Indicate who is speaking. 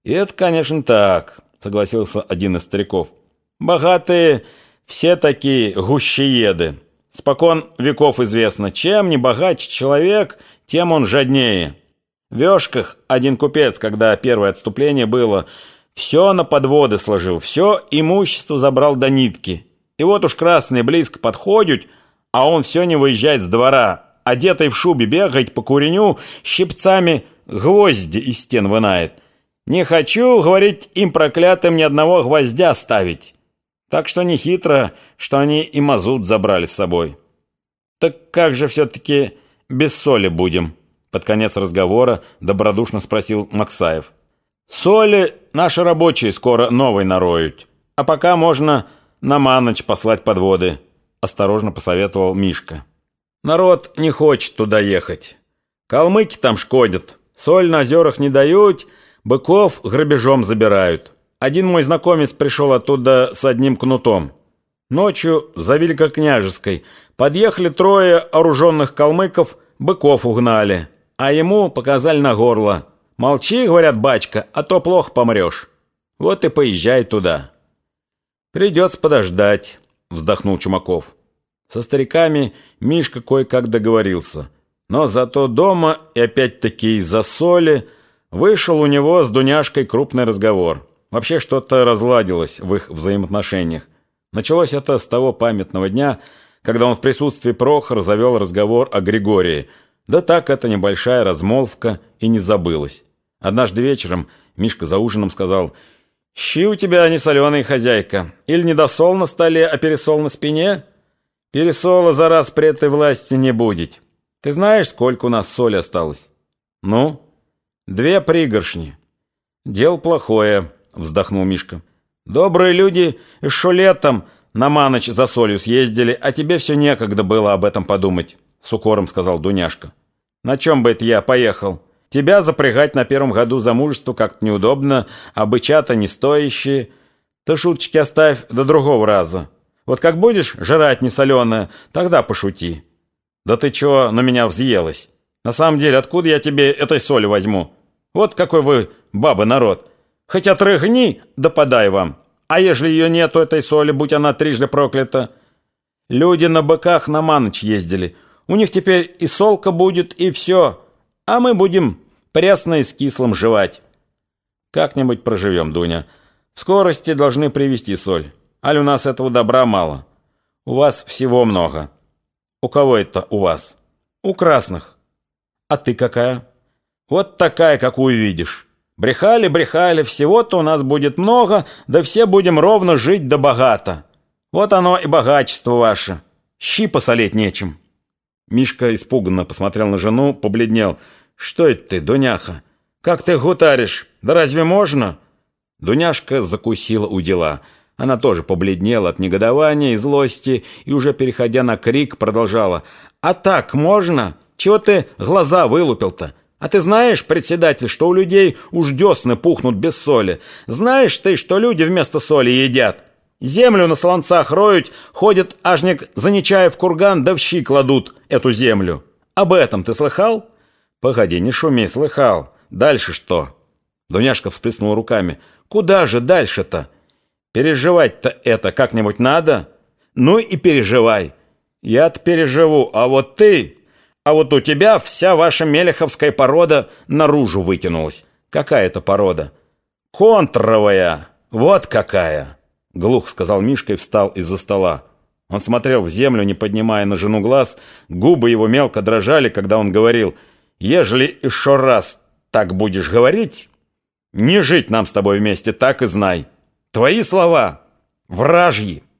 Speaker 1: И это, конечно, так, согласился один из стариков. Богатые все такие гущееды. Спокон веков известно, чем не богаче человек, тем он жаднее. В Вешках один купец, когда первое отступление было, все на подводы сложил, все имущество забрал до нитки. И вот уж красные близко подходят, а он все не выезжает с двора, одетый в шубе бегает по куреню, щипцами гвозди из стен вынает. Не хочу, говорить, им проклятым ни одного гвоздя ставить. Так что не хитро, что они и мазут забрали с собой. Так как же все-таки без соли будем? Под конец разговора добродушно спросил Максаев. Соли наши рабочие скоро новой нароют, а пока можно на маноч послать подводы, осторожно посоветовал Мишка. Народ не хочет туда ехать. Калмыки там шкодят, соль на озерах не дают, быков грабежом забирают. Один мой знакомец пришел оттуда с одним кнутом. Ночью за Великокняжеской подъехали трое оруженных калмыков, быков угнали, а ему показали на горло. «Молчи, — говорят, — бачка, а то плохо помрешь». Вот и поезжай туда. «Придется подождать», — вздохнул Чумаков. Со стариками Мишка кое-как договорился, но зато дома и опять-таки из-за соли вышел у него с Дуняшкой крупный разговор. Вообще что-то разладилось в их взаимоотношениях. Началось это с того памятного дня, когда он в присутствии Прохора завел разговор о Григории. Да так эта небольшая размолвка и не забылась. Однажды вечером Мишка за ужином сказал: «Щи у тебя не соленые, хозяйка. Или недосол на столе, а пересол на спине? Пересола за раз при этой власти не будет. Ты знаешь, сколько у нас соли осталось?» «Ну?» «2 пригоршни». «Дело плохое», — вздохнул Мишка. «Добрые люди еще летом на маноч за солью съездили, а тебе все некогда было об этом подумать», — с укором сказал Дуняшка. «На чем бы это я поехал? Тебя запрягать на первом году замужества как-то неудобно, а бычата не стоящие. Ты шуточки оставь до другого раза. Вот как будешь жрать несоленое, тогда пошути». «Да ты чего на меня взъелась? На самом деле, откуда я тебе этой соли возьму? Вот какой вы, бабы, народ. Хоть отрыгни, да подай вам. А ежели ее нету, этой соли, будь она трижды проклята. Люди на быках на маноч ездили. У них теперь и солка будет, и все. А мы будем пресное с кислым жевать». «Как-нибудь проживем, Дуня. В скорости должны привезти соль. Аль у нас этого добра мало. У вас всего много». «У кого это у вас?» «У красных». «А ты какая?» «Вот такая, какую видишь. Брехали, брехали, всего-то у нас будет много, да все будем ровно жить да богато. Вот оно и богачество ваше. Щи посолить нечем». Мишка испуганно посмотрел на жену, побледнел. «Что это ты, Дуняха? Как ты гутаришь? Да разве можно?» Дуняшка закусила у дела. Она тоже побледнела от негодования и злости, и уже переходя на крик, продолжала: «А так можно? Чего ты глаза вылупил-то? А ты знаешь, председатель, что у людей уж десны пухнут без соли? Знаешь ты, что люди вместо соли едят? Землю на солонцах роют, ходит ажник Занечаев курган, да в щи кладут эту землю. Об этом ты слыхал?» «Погоди, не шуми, слыхал. Дальше что?» Дуняшка всплеснула руками. «Куда же дальше-то? Переживать-то это как-нибудь надо? Ну и переживай. Я-то переживу, а вот ты... А вот у тебя вся ваша мелеховская порода наружу вытянулась». «Какая это порода?» «Контровая. Вот какая!» Глух сказал Мишка и встал из-за стола. Он смотрел в землю, не поднимая на жену глаз. Губы его мелко дрожали, когда он говорил: «Ежели еще раз так будешь говорить, не жить нам с тобой вместе, так и знай. Твои слова вражьи».